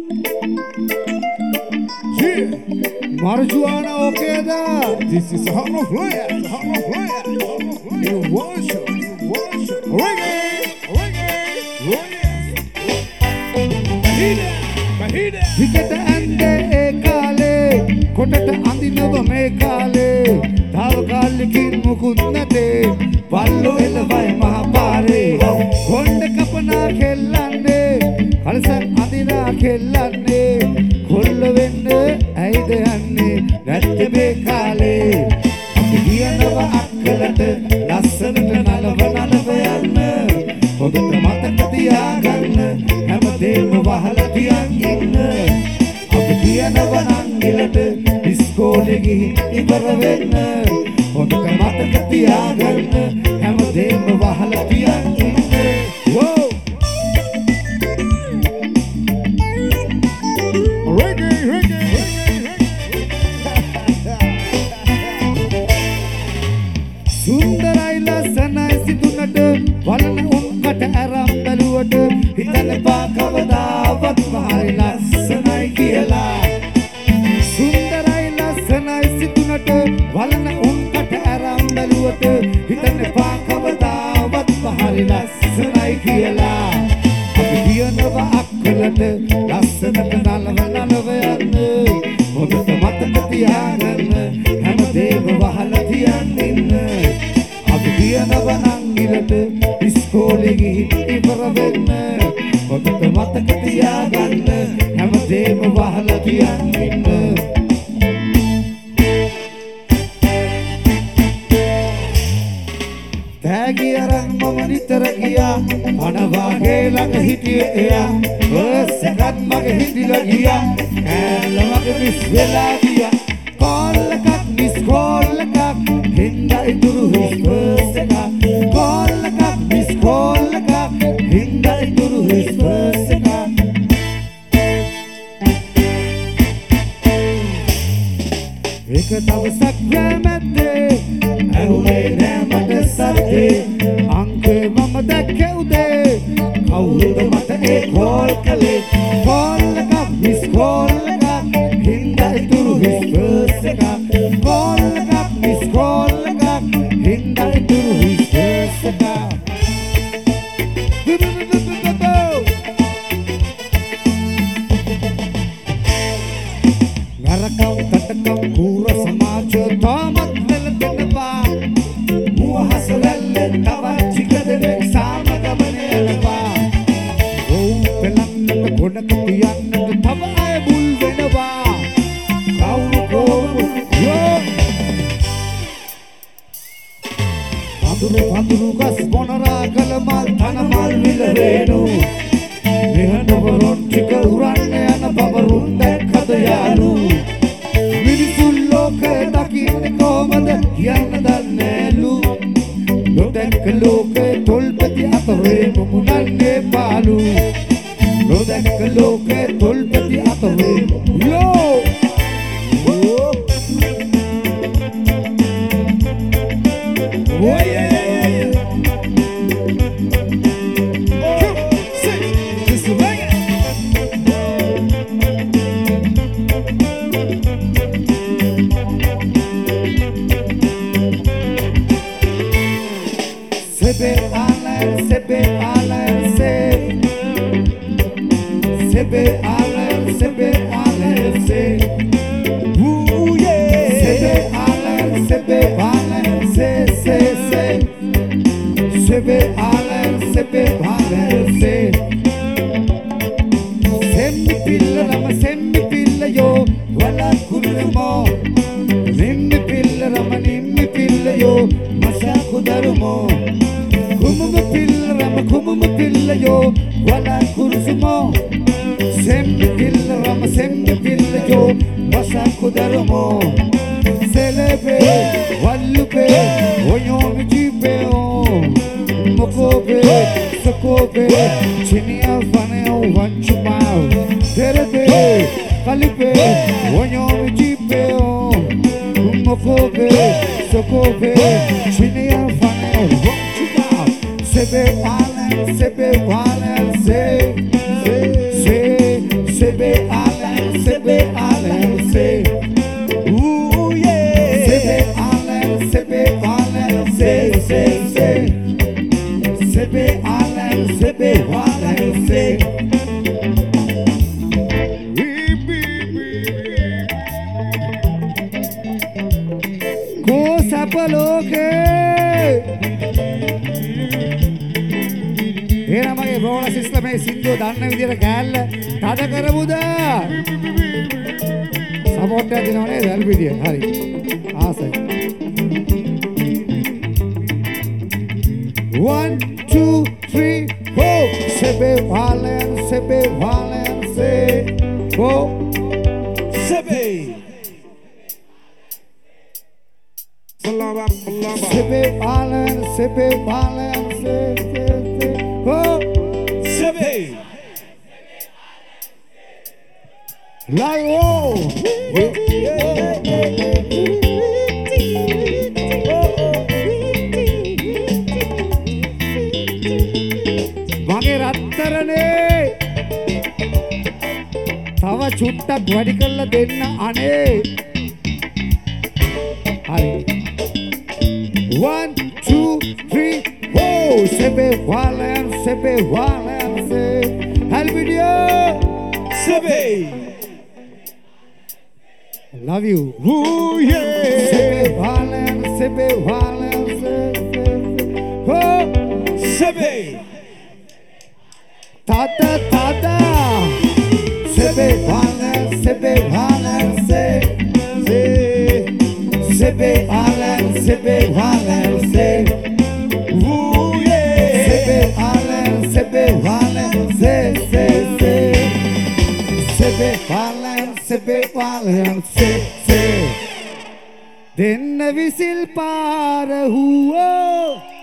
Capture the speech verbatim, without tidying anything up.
Yeah, marijuana okay da. This is Hall of Flair, Hall of Flair, Hall of Flair. You worship, you worship. Reggae, reggae, reggae. Bahida, bahida. Hikata ande ekale, kotata andinava mekale. Thavakalikin mukunnate, pallo elvai mahapare. Konde kapana khellande, halsa andina khellande. Kolla wenne aide yanne, natte bekale. අපි කියනව අක්කලට ලස්සනට නලව නලව යන්න. පොදට මතක තියාගන්න, හැමදේම වහලා තියන් ඉන්න. අපි කියනව නංගිලට ඉස්කෝලේ ගිහින් ඉවර වෙන්න. පොදට මතක තියාගන්න, හැමදේම වහලා තියන් ඉන්න. Whoa! Reggae, reggae, සුන්දරයි ලස්සනයි සිදුනට වලන උන්කට ඇරම් බැලුවට හිතන පා කවදාවත් හරි ලස්සනයි කියලා. සුන්දරයි ලස්සනයි සිදුනට වලන උන්කට ඇරම් බැලුවට හිතන පා කවදාවත් හරි ලස්සනයි කියලා. අපි කියනව අක්කලට ලස්සනට නලව නලව යන්න. හොඳට මතක තියාගන්න, හැමදේම වහලා තියන් ඉන්න. අපි කියනව නංගිලට ඉස්කෝලේ ගිහින් ඉවර වෙන්න. හොඳට මතක තියාගන්න, හැමදේම වහලා තියන් ඉන්න. තෑගි අරන් මම නිතර ගියා, අනවාගේ ළඟ හිටියේ එයා. බස් එකත් මගේ හිටිලා ගියා, ඈල මගේ මිස් වෙලා ගියා. කෝල් එකක් මිස් කෝල් එකක්, හින්දා ඉතුරු හිස් බස් එකක්. කෝල් එකක් මිස් කෝල් එකක්, හින්දා ඉතුරු හිස් බස් එකක්. එක දවසක් ගෑමැද්දේ ඇහුනේ නෑ මට සද්දේ. අංකේ මම දැක්කේ උදේ, කවුරුද මට ඒ කෝල් කළේ. කෝල් එකක් මිස් කෝල් එකක්, හින්දා ඉතුරු හිස් බස් එකක්. කෝල් එකක් මිස් කෝල් එකක්, හින්දා ඉතුරු හිස් බස් එකක්. නරකම් කටකම් කූර සමාජ තාමත් වෙලදෙනවා. මුවහස වැල්ලෙන් තවත් චික දෙනෙක් සාම ගමනේ යනවා. ඔව් පෙලන්නට ගොඩක තියන්නට තව අය මුල් වෙනවා. කවුරු කවුරු යෝ වඳුරු වඳුරු ගස් මොනරා කල මල් තන මල් විල වේනු. නිහඬවරුන් ටික උරන්න යන බබරුන් දැක්කද යාලු. මිනිසුන් ලෝකේ දකින්නේ කොහමද කියන්න දන්නේලු. නොදැක්ක ලෝකේ තොල්පති අතරේ මුමුණන්නේ පාලු. නොදැක්ක ලෝකේ තොල්පති අතරේ යෝ Oh yeah, yeah, yeah. Oh, six, just a minute. Sebe alay, sebe alay, se. Sebe alay, sebe alay, se. Ooh yeah. Sebe alay, sebe alay, se, se, se. Sebe alay, sebe alay, se. Semmi pilla rama, semmi pilla yo, wala kurumo. Nimmi pilla rama, nimmi pilla yo, masha kudarumo. Kumuma pilla rama, kumuma pilla yo, wala kurumo. Semmi pilla rama, semmi pilla yo, masha kudarumo. Selebe, walupe, onyomi jipe o. Mokobe, sokobe, chinia faneo wanchumao. Terebe, kalipe, onyomi jipe o. Mokobe, sokobe, chinia faneo wanchumao. Sebe wale, sebe wale, se, se, se, sebe Sebe Alan, Sebe Alan, say. Ooh yeah. Sebe Alan, Sebe Alan, say, say, say. Sebe Alan, Sebe Alan, say. Ko sapaloke. එන මගේ බෝල සිස්ලා මේ සින්දුව දන්න විදියට කෑල්ල තද කරමුද support එකක් දෙනව නේද එල්පීඩිය හරි ආසයි one two three four Sebe Alan Sebe Alan say go Sebe Salama salama Sebe Alan Sebe Alan say Oh, Sebe. Like oh. මගේ රත්තරනේ. තව චුට්ටක් වැඩි කරලා දෙන්න අනේ. හරි. one two three four Sebe Alan Sebe Alan say help video Sebe I love you ooh yeah Sebe Alan Sebe Alan say oh Sebe tata tata Sebe Alan Sebe Alan say Sebe Alan Sebe Alan say ooh Sebe Alan, Sebe Alan, say, say, say. Sebe Alan, Sebe Alan, say, say. Denna visil para huo.